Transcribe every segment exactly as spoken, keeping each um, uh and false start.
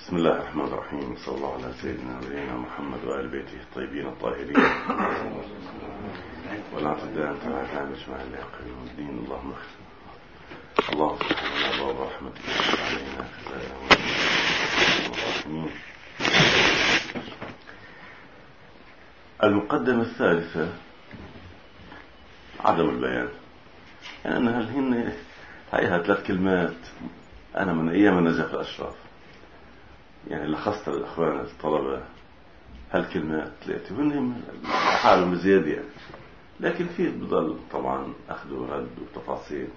بسم الله الرحمن الرحيم. صلى الله على سيدنا ونبينا محمد وآل بيته الطيبين الطاهرين ولا تدان تعالى مجمع العقل والدين. اللهم اغفر اللهم سبحانه الله ورحمتك علينا الراحمين. المقدمة الثالثة عدم البيان، يعني أنها هن هيها ثلاث كلمات أنا من أيام النجف الأشراف، يعني لخصت الأخوان الطلبة هالكلمات ثلاثة وهن حالهم زيادة يعني. لكن فيه بضل طبعا أخذ ورد وتفاصيل،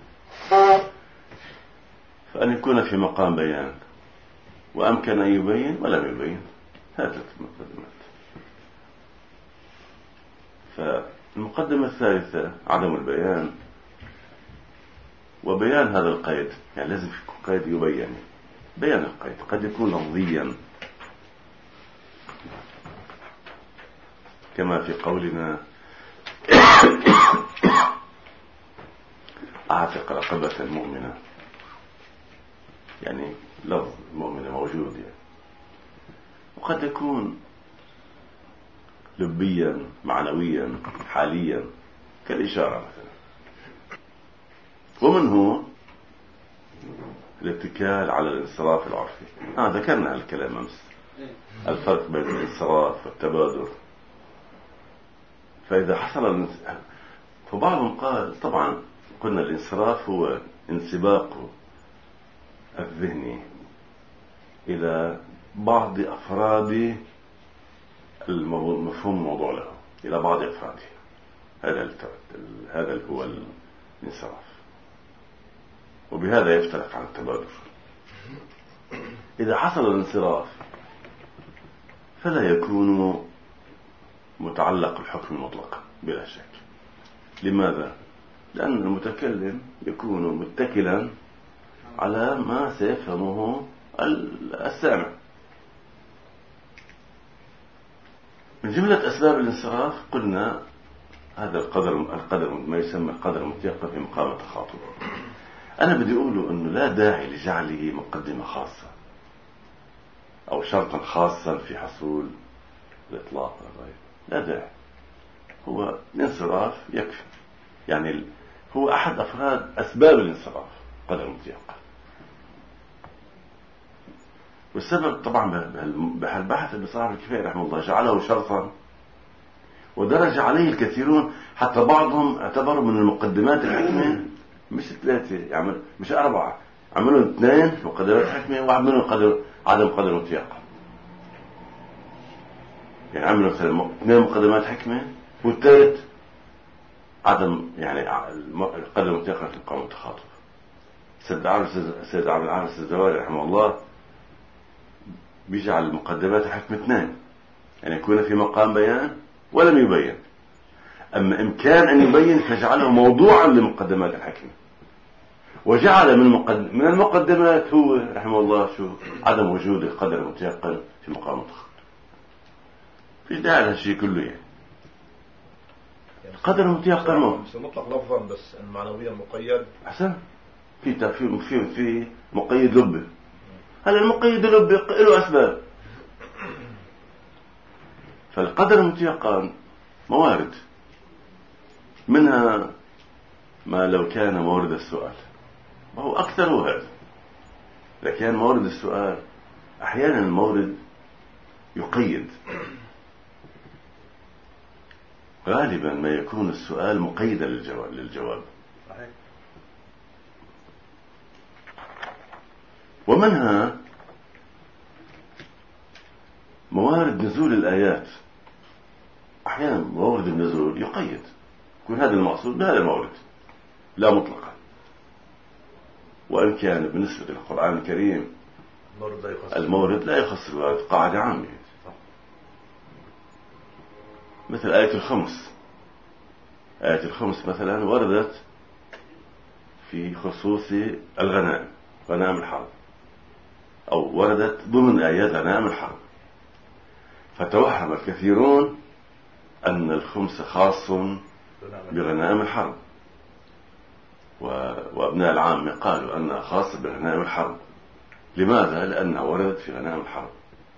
فأن يكون في مقام بيان وأمكن أن يبين ولم يبين، هذه ثلاث مقدمات. فالمقدمة الثالثة عدم البيان وبيان هذا القيد، يعني لازم يكون قيد يبين. بيان القيد قد يكون لفظيا كما في قولنا أعتق رقبة المؤمنة، يعني لفظ المؤمنة موجود يعني. وقد يكون لبيا معنويا حاليا كالإشارة مثلا. ومنه الاتكال على الانصراف العرفي. آه ذكرنا الكلام أمس، الفرق بين الانصراف والتبادر. فإذا حصل فبعضهم قال طبعا قلنا الانصراف هو انسباق الذهن إلى بعض أفراد المفهوم الموضوع له، إلى بعض أفراده. هذا هذا هو الانصراف، وبهذا يفترق عن التبادر. إذا حصل الانصراف فلا يكون متعلق الحكم مطلقا بلا شك. لماذا؟ لأن المتكلم يكون متكلا على ما سيفهمه السامع. من جملة أسباب الانصراف قلنا هذا القدر القدر ما يسمى القدر المتيقن في مقام التخاطب. أنا بدي أقوله أنه لا داعي لجعله مقدمة خاصة أو شرطا خاصا في حصول الإطلاق. لا داعي، هو الانصراف يكفي، يعني هو أحد أفراد أسباب الانصراف قدر متيقن. والسبب طبعا بهالبحث اللي صاحب الكفاية رحمه الله جعله شرطا ودرج عليه الكثيرون، حتى بعضهم اعتبروا من المقدمات الحكمة مش ثلاثة يعني مش أربعة، عملوا اثنين مقدمات حكمة وواحد منهم قدر عدم قدر متيقن. يعني عملوا مثلا اثنين مقدمات حكمة والثالث عدم يعني القدر المتيقن في مقام التخاطب. سيد عبد سيد عبد العال الزواري رحمه الله بيجعل المقدمات الحكمة اثنين، يعني يكون في مقام بيان ولم يبين. أما إمكان أن يبين فجعله موضوعا لمقدمات الحكمة، وجعل من, مقدم من المقدمات هو رحمه الله شو عدم وجود القدر المتيقن في مقام التخاطب. فيش داعي لهالشيء كله يعني. القدر المتيقن مش مطلق لفظا بس المعنويا مقيد. أحسن في في في في مقيد لبه. هل المقيد لبه له أسباب؟ فالقدر المتيقن موارد، منها ما لو كان مورد السؤال، وهو أكثر هذا. لكن مورد السؤال أحيانا المورد يقيد، غالبا ما يكون السؤال مقيدا للجواب للجواب ومنها موارد نزول الآيات. أحيانا مورد النزول يقيد، يكون هذا المقصود بهذا المورد لا مطلقا، وإن كان بالنسبة للقرآن الكريم المورد لا يخص الوارد، قاعدة عامة. مثل آية الخمس. آية الخمس مثلا وردت في خصوص الغنائم، غنائم الحرب، أو وردت ضمن آيات غنائم الحرب، فتوهم الكثيرون أن الخمس خاص بغنائم الحرب، وأبناء العامة قالوا أنها خاصة بغنائم الحرب. لماذا؟ لأنها وردت في غنائم الحرب.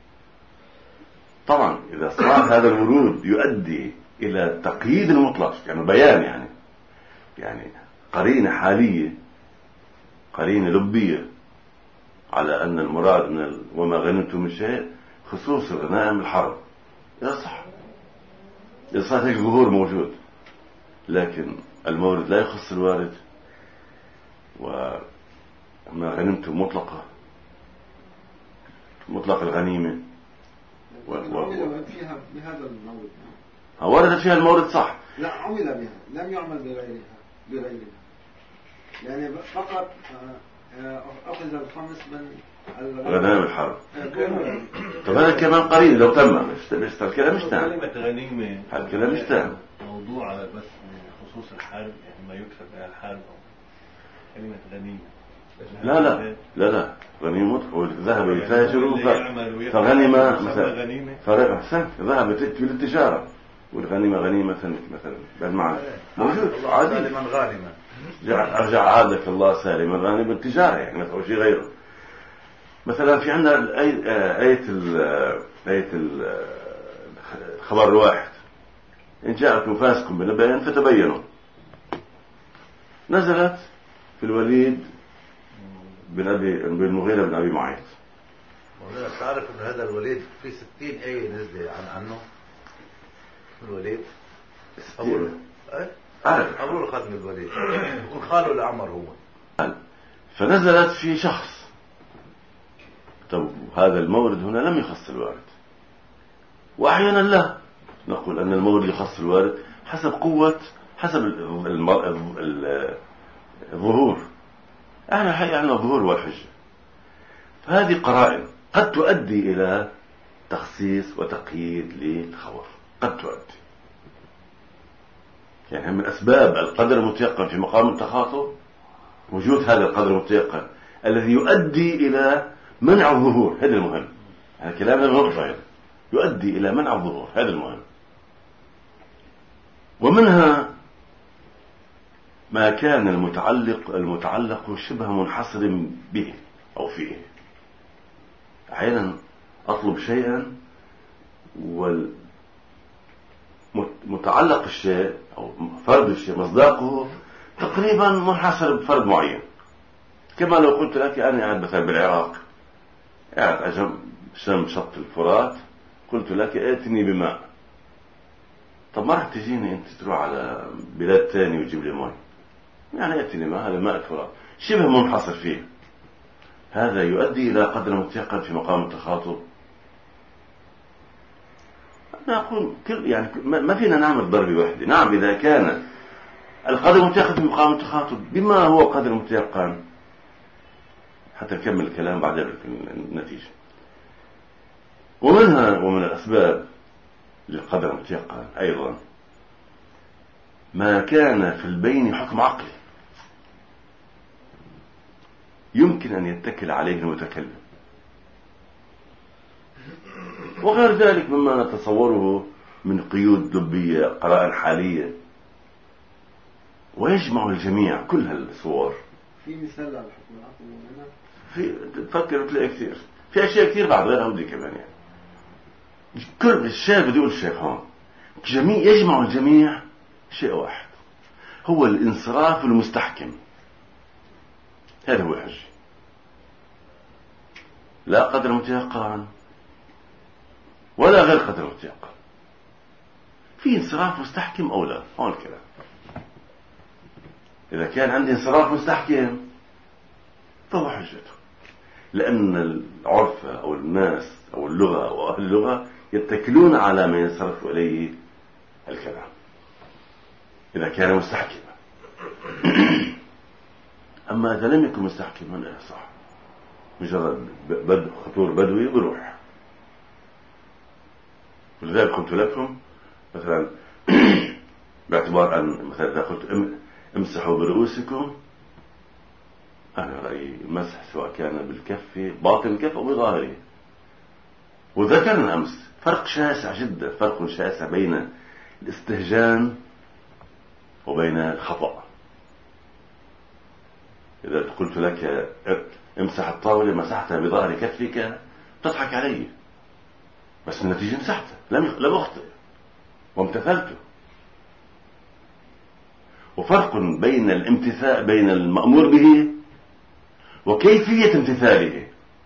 طبعا إذا صار هذا الورود يؤدي إلى التقييد المطلق، يعني بيان يعني يعني قرينة حالية، قرينة لبية على أن المراد من ال... وما غنمتم من شيء خصوص غنائم الحرب، يصح إذا صار هيك ظهور موجود. لكن المورد لا يخص الوارد، وما غنمتم مطلقة مطلق الغنيمة و... و... فيها بهذا المورد وردت فيها المورد صح، لا عمل بها، لم يعمل بغيرها بغيرها يعني فقط أخذ الخمس من غنائم الحرب. طب هذا كمان قريب لو تم، بس الكلام مش تام. كلمة غنيمة الكلام مش تام. موضوع على بس خصوص الحرب، يعني ما يكسب بها الحرب أو كلمة غنيمة. لا لا لا لا غنيمة والذهب يتاجر فغنم مثلا فرق أحسن ذهب تأتي للتجارة والغنيمة غنيمة مثلا بالمعنى موجود عادي. سالما غانما أرجع عادك الله سالما غانما التجارة يعني مثلا أو شيء غيره. مثلا في عندنا آية آية الخبر الواحد إن جاءكم فاسق بنبأ فتبينوا، نزلت في الوليد بن أبي بن المغيرة بن أبي معيط. مولانا تعرف أن هذا الوليد في ستين آية نزل عن عنه الوليد أقول أعرف أقول خادم الوليد يكون خاله لعمر هو. فنزلت في شخص. طب هذا المورد هنا لم يخص الوارد، وأحيانا لا نقول أن المورد يخص الوارد حسب قوة حسب الظهور. احنا الحقيقة عندنا الظهور والحجة، فهذه قرائن قد تؤدي إلى تخصيص وتقييد للخبر، قد تؤدي يعني من أسباب القدر المتيقن في مقام التخاطب وجود هذا القدر المتيقن الذي يؤدي إلى منع الظهور. هذا المهم، هذا كلامنا النقطة يؤدي إلى منع الظهور، هذا المهم. ومنها ما كان المتعلق المتعلق شبه منحصر به أو فيه. أحيانا أطلب شيئا والمتعلق الشيء أو فرد الشيء مصداقه تقريبا منحصر بفرد معين. كما لو قلت لك أنا قاعد مثلا بالعراق، قاعد أجنب شم شط الفرات، قلت لك ائتني بماء. طب ما راح تجيني أنت تروح على بلاد تاني وتجيب لي ماء؟ يعني ائتني ماء، هذا ماء الفرات شبه منحصر فيه. هذا يؤدي إلى قدر متيقن في مقام التخاطب. أنا أقول كل يعني ما فينا نعمل ضربة واحدة. نعم إذا كان القدر متيقن في مقام التخاطب بما هو قدر متيقن، حتى نكمل الكلام بعد النتيجة. ومنها ومن الأسباب للقدر المتيقن أيضا ما كان في البين حكم عقلي يمكن أن يتكل عليه المتكلم، وغير ذلك مما نتصوره من قيود لبية، قرائن حالية، ويجمع الجميع كل هالصور. في مثال على الحكم العقلي هنا؟ في تفكر تلاقي كثير، في أشياء كثير بعد غير هودي كمان يعني. كل الشيء بدي أقول الشيء هون جميع يجمع الجميع شيء واحد، هو الانصراف المستحكم. هذا هو الحج، لا قدر متيقن ولا غير قدر متيقن، في انصراف مستحكم أو لا. هون الكلام. إذا كان عندي انصراف مستحكم فهو حجته، لأن العرف أو الناس أو اللغة أو أهل اللغة يتكلون على ما ينصرف إليه الكلام إذا كان مستحكما. أما إذا لم يكن مستحكما صح، مجرد بد خطور بدوي بروح. ولذلك قلت لكم مثلا باعتبار أن مثلا إذا قلت امسحوا برؤوسكم، أنا رأيي مسح سواء كان بالكف باطن الكف أو بظاهره. وذكرنا أمس فرق شاسع جدا، فرق شاسع بين الاستهجان وبين الخطأ. إذا قلت لك امسح الطاولة مسحتها بظهر كتفك تضحك علي، بس النتيجة مسحتها، لم لم أخطئ وامتثلته. وفرق بين الامتثال بين المأمور به وكيفية امتثاله.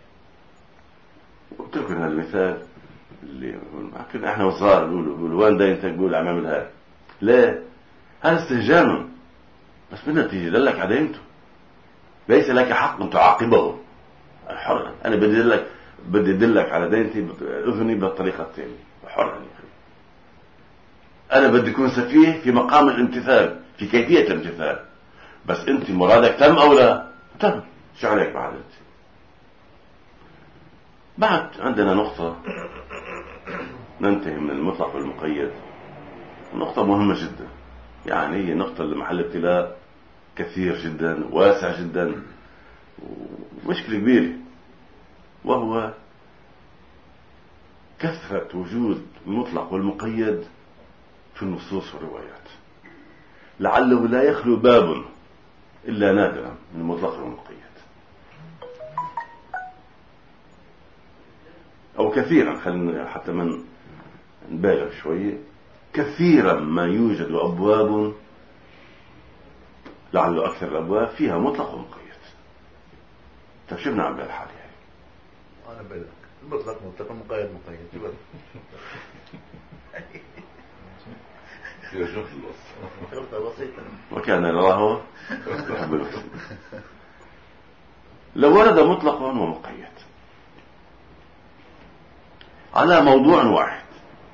قلت لكم هذا المثال اللي كنا احنا وصغار بيقولوا بيقولوا وين داينتك، بيقول عم اعمل هذا، لا هذا استهجان، بس بالنتيجة دلك على دينته، ليس لك حق ان تعاقبه. حر، انا بدي ادلك بدي ادلك على دينتي اذني بالطريقة الثانية، حر يا اخي. انا بدي اكون سفيه في مقام الامتثال، في كيفية الامتثال، بس انت مرادك تم او لا؟ تم، شو عليك بعد انت؟ بعد عندنا نقطة ننتهي من المطلق والمقيد، نقطة مهمة جدا، يعني هي نقطة اللي محل ابتلاء كثير جدا واسع جدا ومشكلة كبيرة، وهو كثرة وجود المطلق والمقيد في النصوص والروايات، لعله لا يخلو باب إلا نادرا من المطلق والمقيد، أو كثيرا، خلينا حتى من نبالغ شوية، كثيرا ما يوجد أبواب، لعله أكثر الأبواب فيها مطلق ومقيد. طيب شو بنعمل بهالحالة يعني؟ أنا بقول لك المطلق مطلق مقيد مقيد شو بدك؟ شوف الوصف شرطة بسيطة. وكان الله يحب الوصف. لو ورد مطلق ومقيد على موضوع واحد،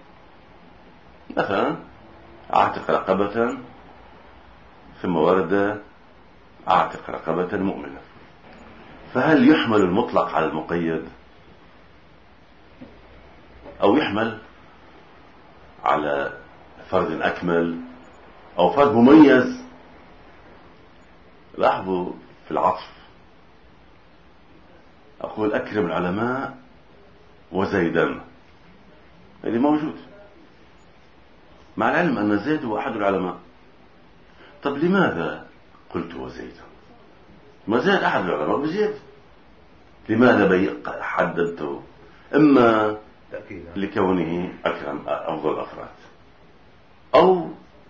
مثلا اعتق رقبة، ثم ورد اعتق رقبة مؤمنة، فهل يحمل المطلق على المقيد او يحمل على فرد اكمل او فرد مميز؟ لاحظوا في العطف اقول اكرم العلماء وزيدا، هذه موجود، مع العلم ان زيد هو احد العلماء. طب لماذا قلت وزيدا؟ ما زيد احد العلماء بزيد، لماذا حددته؟ اما لكونه اكرم افضل الافراد، او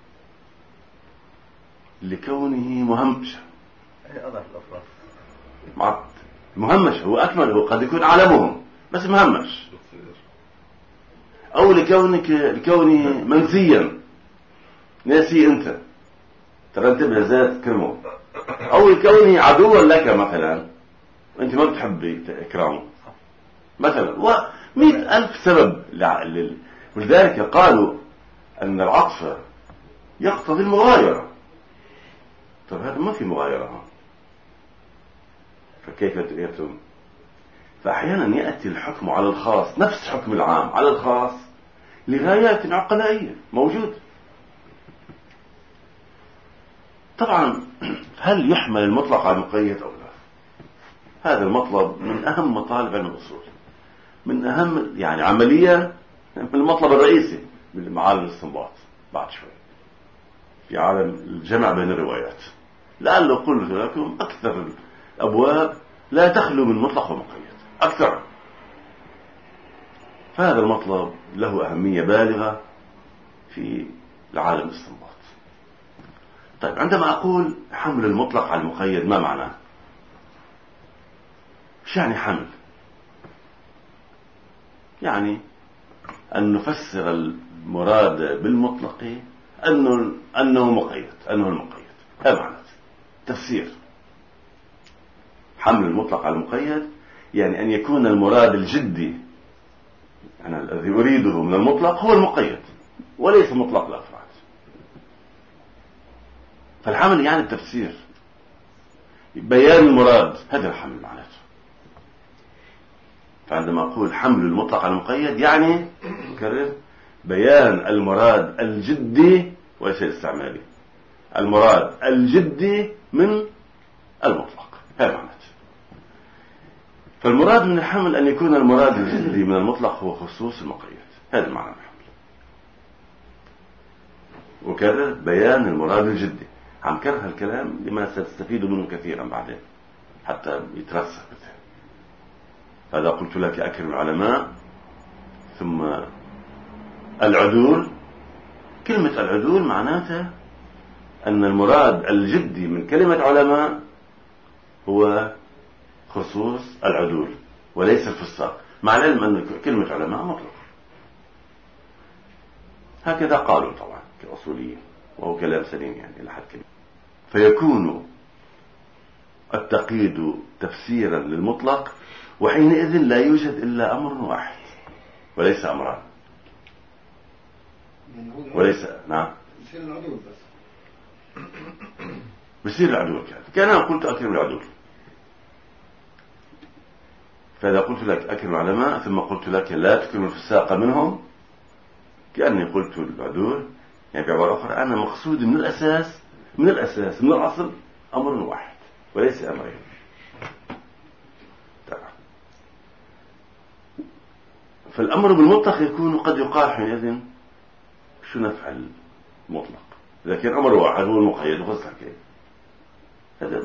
لكونه مهمش، اضعف الافراد، مع مهمش هو اكمل، هو قد يكون علمهم بس مهمش، او لكونك لكونه منسيا ناسي انت، ترى انتبه زاد كرمه، او لكونه عدوا لك مثلا انت ما بتحبي اكرامه مثلا، ومئة الف سبب لل... ولذلك قالوا ان العطف يقتضي المغايرة. طب هذا ما في مغايرة، فكيف يتم؟ فأحيانا يأتي الحكم على الخاص، نفس حكم العام على الخاص لغايات عقلائية موجود. طبعا هل يحمل المطلق على المقيد أو لا؟ هذا المطلب من أهم مطالب علم الأصول، من أهم يعني عمليا من المطلب الرئيسي من معالم الاستنباط بعد شوي في عالم الجمع بين الروايات. لعله قلت لكم أكثر الأبواب لا تخلو من مطلق ومقيد أكثر، فهذا المطلب له أهمية بالغة في العالم الاستنباط. طيب عندما أقول حمل المطلق على المقيد ما معناه؟ ايش يعني حمل؟ يعني أن نفسر المراد بالمطلق أنه أنه مقيد، أنه المقيد، هذا معنى تفسير. حمل المطلق على المقيد يعني أن يكون المراد الجدي، أنا الذي أريده من المطلق هو المقيد وليس مطلق الأفراد. فالحمل يعني التفسير، بيان المراد، هذا الحمل معناته. فعندما أقول حمل المطلق على المقيد يعني كرر بيان المراد الجدي وليس الاستعمالي، المراد الجدي من المطلق، هذا معناته. فالمراد من الحمل أن يكون المراد الجدي من المطلق هو خصوص المقيد، هذا معنى الحمل. وكرر بيان المراد الجدي، عم كرر هالكلام لما ستستفيدوا منه كثيرا بعدين. حتى يترسخ بالذهن. هذا قلت لك أكرم العلماء. ثم العدول، كلمة العدول معناتها أن المراد الجدي من كلمة علماء هو خصوص العدول وليس الفساق، مع العلم أن كلمة علماء مطلقة. هكذا قالوا طبعا كأصوليين، وهو كلام سليم يعني إلى حد كبير. فيكون التقييد تفسيرا للمطلق، وحينئذ لا يوجد إلا أمر واحد وليس أمران. وليس نعم يصير العدول بس بصير العدول. كان كان أنا قلت أكرم العدول، فإذا قلت لك أكرم العلماء ثم قلت لك لا تكرم الفساق منهم، كأني قلت العدول. يعني بعبارة أخرى أنا مقصود من الأساس من الأساس من الأصل أمر واحد وليس أمرين. فالأمر بالمطلق يكون قد يقال حينئذ شو نفعل المطلق إذا كان أمر واحد هو المقيد وخصها كيف هذا.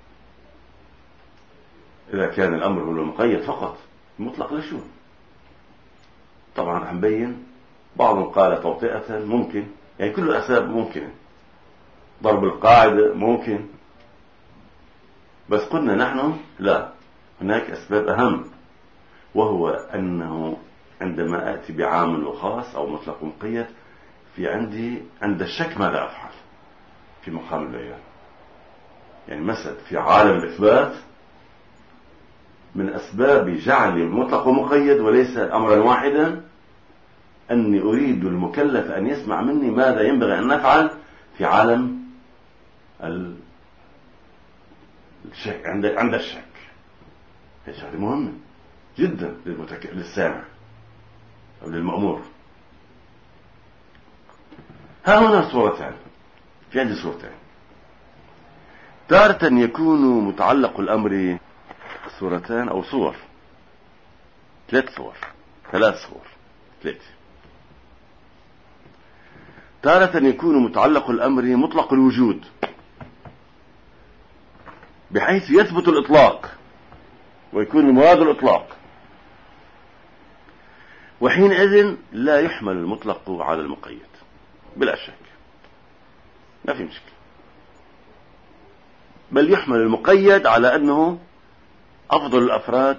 إذا كان الأمر هو المقيد فقط المطلق لشو؟ طبعا رح نبين. بعضهم قال توطئة ممكن، يعني كل الأسباب ممكنة، ضرب القاعدة ممكن، بس قلنا نحن لا، هناك أسباب أهم، وهو أنه عندما أتي بعامل وخاص أو مطلق مقيد في عندي عند الشك ماذا أفعل في مقام البيان. يعني مثلا في عالم الإثبات من أسباب جعل المطلق ومقيد وليس أمرا واحدا أني أريد المكلف أن يسمع مني ماذا ينبغي أن نفعل في عالم الشك. عند عند الشك هذه مهمة جدا للمتك... للسامع أو للمأمور. ها هنا صورتان، في عندي صورتين. تارة يكون متعلق الأمر صورتان أو صور، ثلاث صور ثلاث صور ثلاثة. تارة يكون متعلق الأمر مطلق الوجود بحيث يثبت الإطلاق ويكون المراد الإطلاق، وحينئذ لا يحمل المطلق على المقيد بلا شك، ما في مشكلة، بل يحمل المقيد على أنه أفضل الأفراد،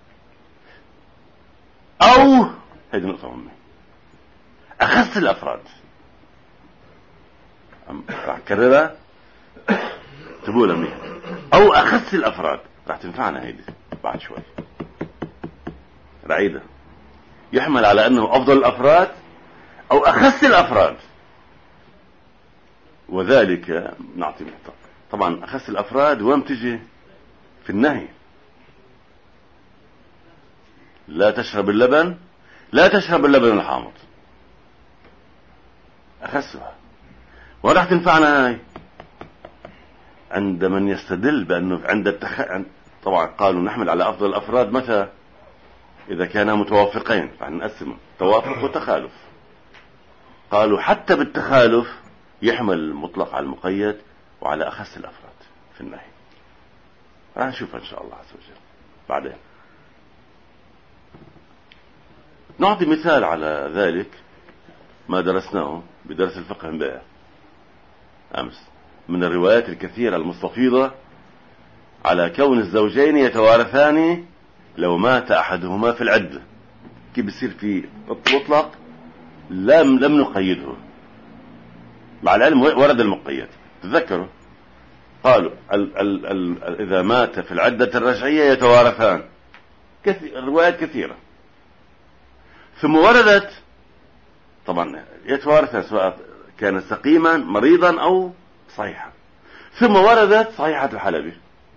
أو هذه نقطة مهمة أخص الأفراد. راح أكررها تقولها منها، أو أخص الأفراد راح تنفعنا هيدي بعد شوي. رعيدة يحمل على أنه أفضل الأفراد أو أخص الأفراد، وذلك نعطي نقطة. طبعا أخص الأفراد وين تجي في النهي؟ لا تشرب اللبن لا تشرب اللبن الحامض، أخصها. وراح تنفعنا هاي عند من يستدل بأنه عند التخ... طبعا قالوا نحمل على أفضل الأفراد متى؟ إذا كانا متوافقين، راح نقسم توافق وتخالف. قالوا حتى بالتخالف يحمل المطلق على المقيد وعلى أخص الأفراد في النهي. راح نشوفها إن شاء الله عز وجل بعدين. نعطي مثال على ذلك ما درسناه بدرس الفقه امبارح أمس من الروايات الكثيرة المستفيضة على كون الزوجين يتوارثان لو مات أحدهما في العدة. كيف بيصير في مطلق لم لم نقيده، مع العلم ورد المقيد. تذكروا قالوا ال ال ال إذا مات في العدة الرجعية يتوارثان، كثير روايات كثيرة. ثم وردت طبعا يتوارثان سواء كان سقيما مريضا أو صحيحا. ثم وردت صحيحة الحلبي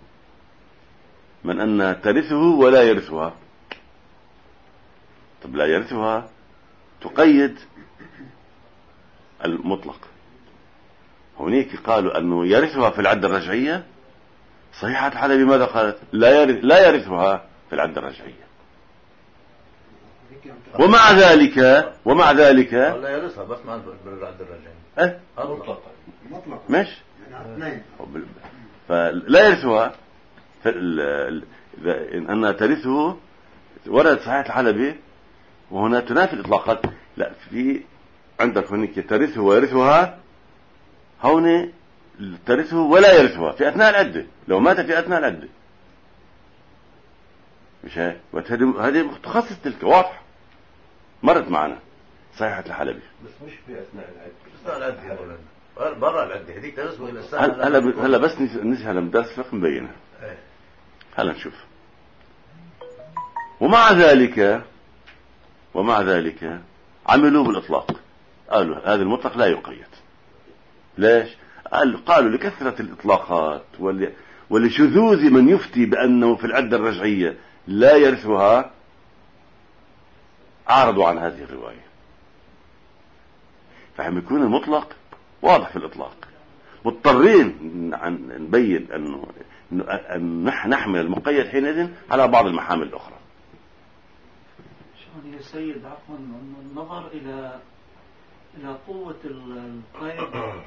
من أن ترثه ولا يرثها. طب لا يرثها تقيد المطلق. هناك قالوا أنه يرثها في العدة الرجعية. صحيحة الحلبي ماذا قالت؟ لا يرث لا يرثها في العدة الرجعية. ومع ذلك ومع ذلك لا يرثها بس ما بالعدة الرجعية. أه؟ مطلق مطلق مش يعني اثنين، فلا يرثها أن ترثه ورد صحيح الحلبي، وهنا تنافي الإطلاقات. لا، في عندك هناك ترثه ويرثها، هون ترثه ولا يرثها في أثناء العدة، لو مات في أثناء العدة، مش هيك؟ هذه متخصص تلك، واضح، مرت معنا صحيحة الحلبي. بس مش في أثناء العدة، أثناء العدة برا العدة هذيك ترثه إلى الساعة. هلا هلا بس نسهل لمدرس فقه مبينة. هلا نشوف. ومع ذلك ومع ذلك عملوا بالإطلاق، قالوا هذا المطلق لا يقيد. ليش؟ قالوا لكثرة الإطلاقات ولشذوذ من يفتي بأنه في العدة الرجعية لا يرثها، عارضوا عن هذه الرواية. فهم يكون المطلق واضح في الإطلاق، مضطرين نبين أنه أن نحمل المقيد حينئذ على بعض المحامل الأخرى. شلون يا سيد عفوا النظر إلى إلى قوة القيد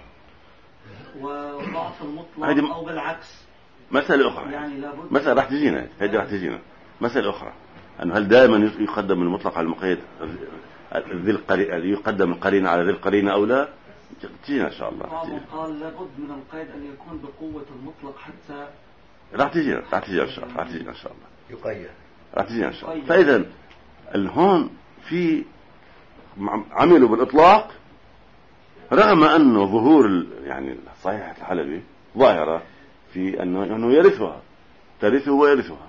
وضعف المطلق أو بالعكس مسألة أخرى، يعني لابد مسألة راح تجينا، هذه راح تجينا مسألة أخرى، أنه هل دائما يقدم المطلق على المقيد، ذي القرينة يقدم القرينة على ذي القرينة أو لا؟ تجينا إن شاء الله. بعضهم قال لابد من القيد أن يكون بقوة المطلق حتى راح تجينا راح تجينا إن شاء الله راح تجينا إن شاء الله يقيد راح تجينا إن شاء الله. فإذا هون في عملوا بالإطلاق رغم أنه ظهور يعني صحيحة الحلبي ظاهرة في أنه أنه يرثها، ترثه ويرثها.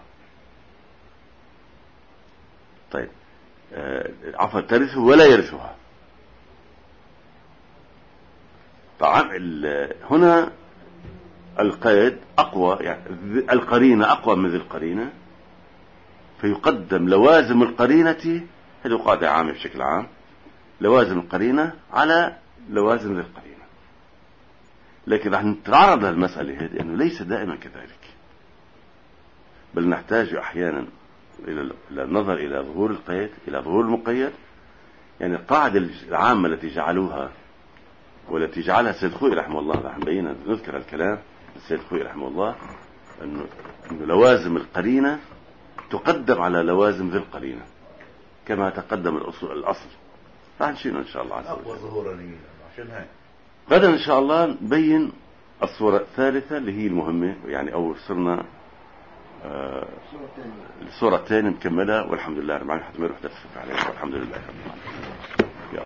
طيب آه عفوا ترثه ولا يرثها. طبعا هنا القيد أقوى، يعني القرينة أقوى من ذي القرينة، فيقدم لوازم القرينة، هذه قاعدة عامة بشكل عام، لوازم القرينة على لوازم ذي القرينة. لكن راح نتعرض للمسألة هذه أنه ليس دائما كذلك، بل نحتاج أحيانا إلى النظر إلى ظهور القيد، إلى ظهور المقيد. يعني القاعدة العامة التي جعلوها والتي جعلها السيد خوي رحمه الله، راح نبين نذكر الكلام السيد خوي رحمه الله، أنه لوازم القرينة تقدم على لوازم ذي القرينة كما تقدم الأصل, الأصل. راح نشيله إن شاء الله عز وجل. أقوى ظهورا عشان هاي غدا إن شاء الله نبين الصورة الثالثة اللي هي المهمة، يعني أول صرنا آه الصورة الثانية نكملها، والحمد لله رب العالمين. حتى ما يروح تفسف عليها، والحمد لله رب العالمين.